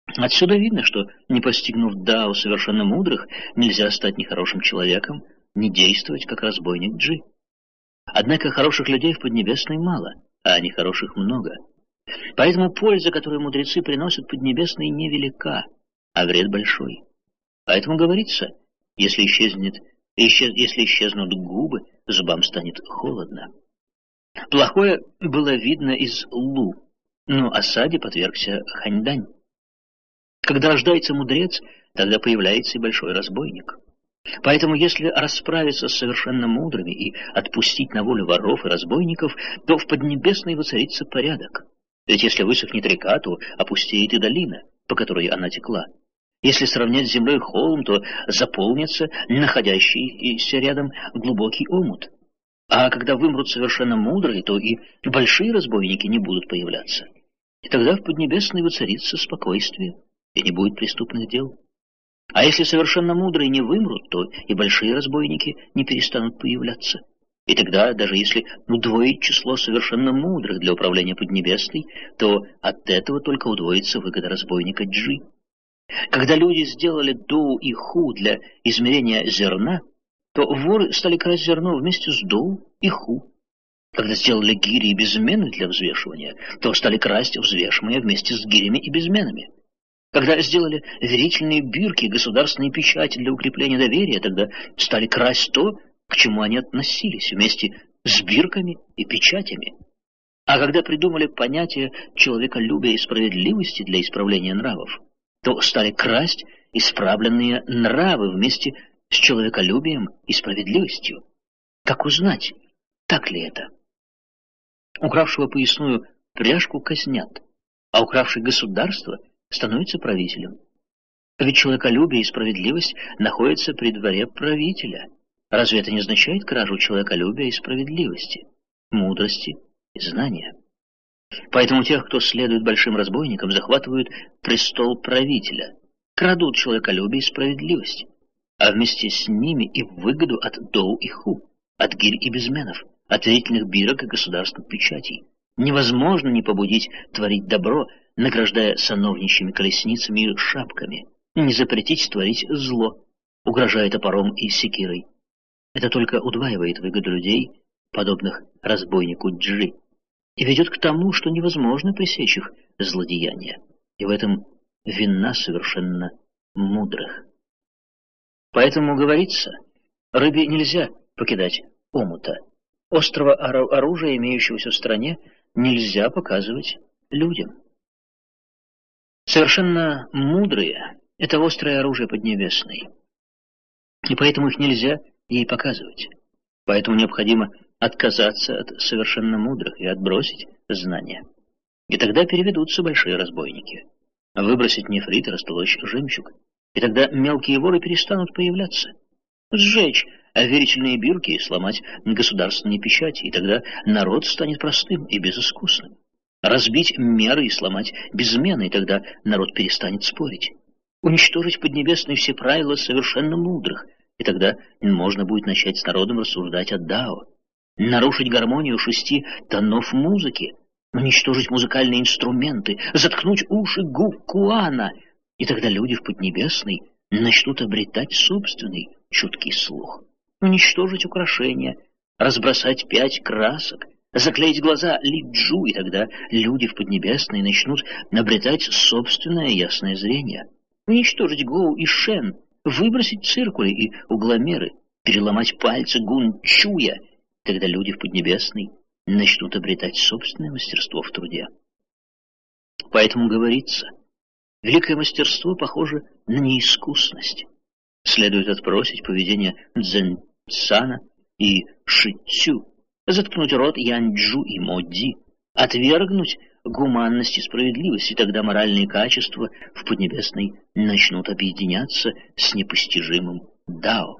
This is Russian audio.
Отсюда видно, что, не постигнув дао совершенно мудрых, нельзя стать ни хорошим человеком, ни действовать, как разбойник Джи. Однако хороших людей в Поднебесной мало, а нехороших много. Поэтому польза, которую мудрецы приносят Поднебесной, невелика, а вред большой. Поэтому говорится, если исчезнут губы, зубам станет холодно. Плохое было видно из Лу, но осаде подвергся Ханьдань. Когда рождается мудрец, тогда появляется и большой разбойник. Поэтому, если расправиться с совершенно мудрыми и отпустить на волю воров и разбойников, то в Поднебесной воцарится порядок. Ведь если высохнет река, то опустеет и долина, по которой она текла. Если сравнять с землей холм, то заполнится находящийся рядом глубокий омут. А когда вымрут совершенно мудрые, то и большие разбойники не будут появляться. И тогда в Поднебесной воцарится спокойствие, и не будет преступных дел. А если совершенно мудрые не вымрут, то и большие разбойники не перестанут появляться. И тогда, даже если удвоить число совершенно мудрых для управления Поднебесной, то от этого только удвоится выгода разбойника Джи. Когда люди сделали доу и ху для измерения зерна, то воры стали красть зерно вместе с доу и ху. Когда сделали гири и безмены для взвешивания, то стали красть взвешивания вместе с гирями и безменами. Когда сделали верительные бирки, государственные печати для укрепления доверия, тогда стали красть то, к чему они относились, вместе с бирками и печатями. А когда придумали понятие человеколюбия и справедливости для исправления нравов, то стали красть исправленные нравы вместе с человеколюбием и справедливостью. Как узнать, так ли это? Укравшего поясную пряжку казнят, а укравший государство становится правителем. Ведь человеколюбие и справедливость находятся при дворе правителя. Разве это не означает кражу человеколюбия и справедливости, мудрости и знания? Поэтому тех, кто следует большим разбойникам, захватывают престол правителя, крадут человеколюбие и справедливость, а вместе с ними и выгоду от доу и ху, от гирь и безменов, от верительных бирок и государственных печатей. Невозможно не побудить творить добро, награждая сановничьими колесницами и шапками, не запретить творить зло, угрожая топором и секирой. Это только удваивает выгоду людей, подобных разбойнику Джи, и ведет к тому, что невозможно пресечь их злодеяния, и в этом вина совершенно мудрых. Поэтому говорится, рыбе нельзя покидать омута, острого оружия, имеющегося в стране, нельзя показывать людям. Совершенно мудрые — это острое оружие Поднебесной, и поэтому их нельзя ей показывать. Поэтому необходимо отказаться от совершенно мудрых и отбросить знания. И тогда переведутся большие разбойники. Выбросить нефрит и растолочь жемчуг. И тогда мелкие воры перестанут появляться. Сжечь верительные бирки и сломать государственные печати, и тогда народ станет простым и безыскусным. Разбить меры и сломать безмены, и тогда народ перестанет спорить. Уничтожить в Поднебесной все правила совершенно мудрых, и тогда можно будет начать с народом рассуждать о дао. Нарушить гармонию 6 тонов музыки, уничтожить музыкальные инструменты, заткнуть уши губ Куана, и тогда люди в Поднебесной начнут обретать собственный чуткий слух. Уничтожить украшения, разбросать 5 красок, заклеить глаза Ли-Джу, и тогда люди в Поднебесной начнут обретать собственное ясное зрение. Уничтожить Гоу и Шен, выбросить циркули и угломеры, переломать пальцы Гун-Чуя, тогда люди в Поднебесной начнут обретать собственное мастерство в труде. Поэтому говорится, великое мастерство похоже на неискусность. Следует отбросить поведение Цзэньцана и Шицю, заткнуть рот Янджу и Модзи, отвергнуть гуманность и справедливость, и тогда моральные качества в Поднебесной начнут объединяться с непостижимым Дао.